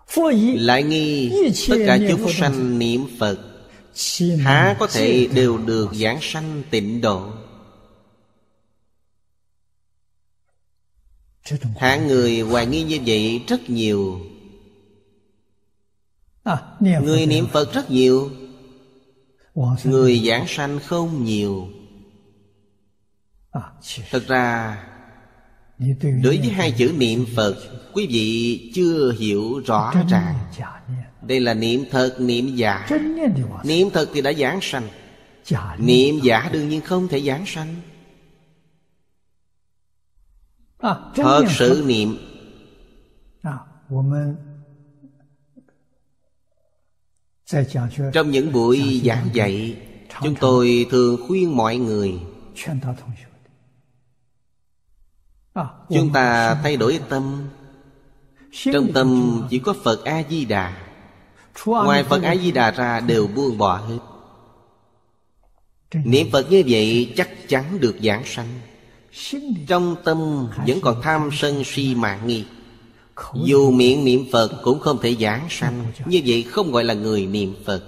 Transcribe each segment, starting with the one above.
lại nghi tất cả chúng sanh niệm Phật há có thể đều được giảng sanh tịnh độ. Hạng người hoài nghi như vậy rất nhiều. Người niệm Phật rất nhiều, người giảng sanh không nhiều. Thật ra đối với hai chữ niệm Phật, quý vị chưa hiểu rõ ràng. Đây là niệm thật, niệm giả. Niệm thật thì đã giảng sanh, niệm giả đương nhiên không thể giảng sanh. Thật sự niệm. Trong những buổi giảng dạy, chúng tôi thường khuyên mọi người chúng ta thay đổi tâm. Trong tâm chỉ có Phật A-di-đà, ngoài Phật A-di-đà ra đều buông bỏ hết. Niệm Phật như vậy chắc chắn được giảng sanh. Trong tâm vẫn còn tham sân si mạn nghi, dù miệng niệm Phật cũng không thể giảng sanh. Như vậy không gọi là người niệm Phật.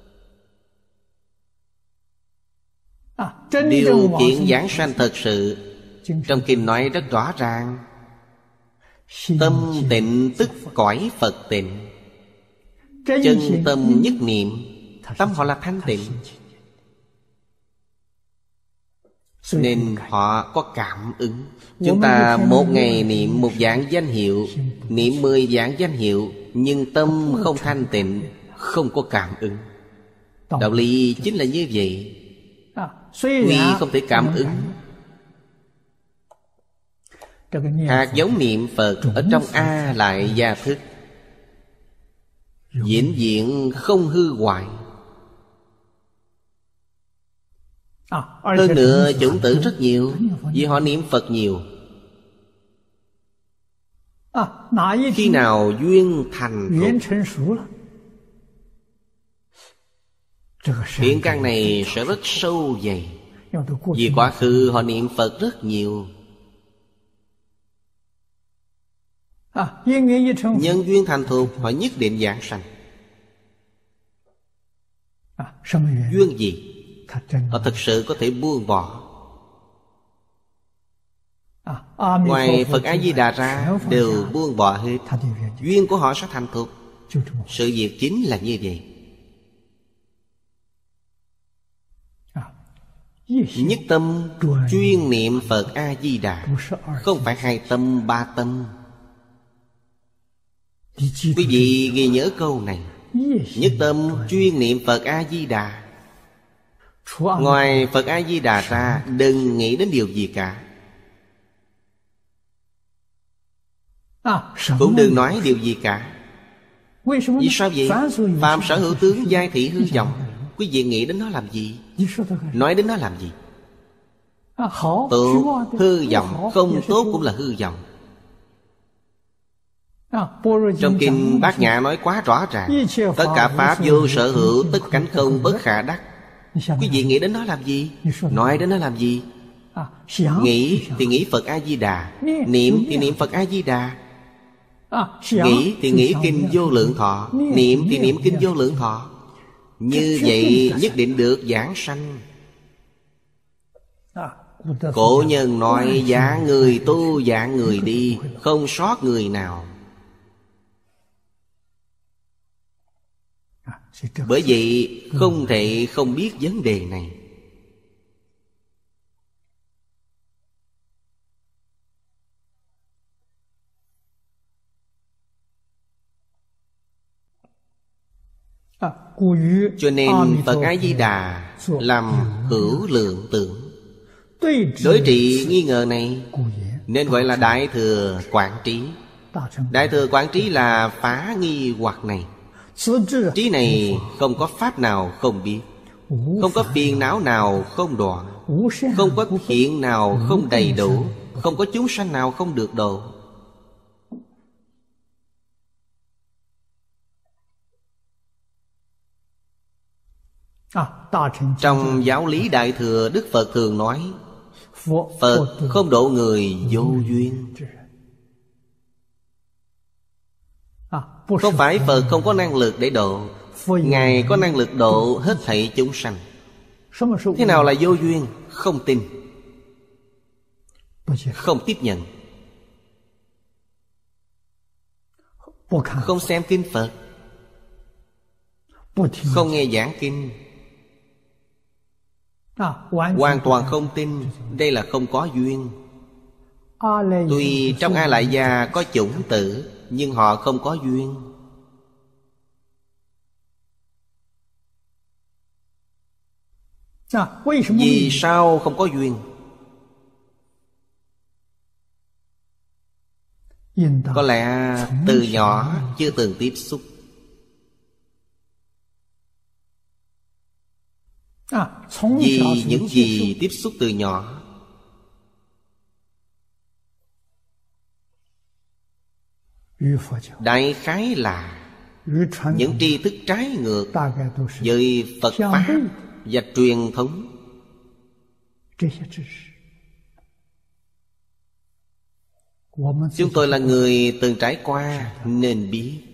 Điều kiện giảng sanh thật sự trong kinh nói rất rõ ràng. Tâm tịnh tức cõi Phật tịnh. Chân tâm nhất niệm, tâm họ là thanh tịnh, nên họ có cảm ứng. Chúng ta một ngày niệm một dạng danh hiệu, niệm 10 dạng danh hiệu, nhưng tâm không thanh tịnh, không có cảm ứng. Đạo lý chính là như vậy. Tuy không thể cảm ứng, hạt giống niệm Phật ở trong A Lại Gia Thức vĩnh viễn không hư hoại. Hơn nữa chủng tử rất nhiều, vì họ niệm Phật nhiều. Khi nào duyên thành thục, thiện căn này sẽ rất sâu dày. Vì quá khứ họ niệm Phật rất nhiều. Nhân duyên thành thục, họ nhất định giảng sanh. Duyên gì? Họ thực sự có thể buông bỏ. Ngoài Phật A-di-đà ra đều buông bỏ hết, duyên của họ sẽ thành thục. Sự việc chính là như vậy. Nhất tâm chuyên niệm Phật A-di-đà, không phải 2 tâm 3 tâm. Quý vị ghi nhớ câu này. Nhất tâm chuyên niệm Phật A-di-đà, ngoài Phật A-di-đà ra đừng nghĩ đến điều gì cả. Cũng đừng nói điều gì cả. Vì sao vậy? Phạm sở hữu tướng giai thị hư vọng. Quý vị nghĩ đến nó làm gì? Nói đến nó làm gì? Tốt, hư vọng, không tốt cũng là hư vọng. Trong kinh Bát Nhã nói quá rõ ràng. Tất cả pháp vô sở hữu, tất cánh không, bất khả đắc. Quý vị nghĩ đến nó làm gì? Nói đến nó làm gì? Nghĩ thì nghĩ Phật A-di-đà, niệm thì niệm Phật A-di-đà. Nghĩ thì nghĩ kinh Vô Lượng Thọ, niệm thì niệm kinh Vô Lượng Thọ. Như vậy nhất định được giảng sanh. Cổ nhân nói dạng người tu dạng người đi, không sót người nào. Bởi vậy không thể không biết vấn đề này. Cho nên Phật A-di-đà làm hữu lượng tưởng, đối trị nghi ngờ này, nên gọi là Đại Thừa Quảng Trí. Đại Thừa Quảng Trí là phá nghi hoặc này. Trí này không có pháp nào không biết, không có phiền não nào không đoạn, không có thiện nào không đầy đủ, không có chúng sanh nào không được độ. Trong giáo lý Đại Thừa, Đức Phật thường nói Phật không độ người vô duyên. Không phải Phật không có năng lực để độ. Ngài có năng lực độ hết thảy chúng sanh. Thế nào là vô duyên? Không tin, không tiếp nhận, không xem kinh Phật, không nghe giảng kinh, hoàn toàn không tin. Đây là không có duyên. Tuy trong A Lại Gia có chủng tử, nhưng họ không có duyên. Vì sao không có duyên? Có lẽ từ nhỏ chưa từng tiếp xúc. Vì những gì tiếp xúc từ nhỏ, đại khái là những tri thức trái ngược với Phật Pháp và truyền thống. Chúng tôi là người từng trải qua nên biết.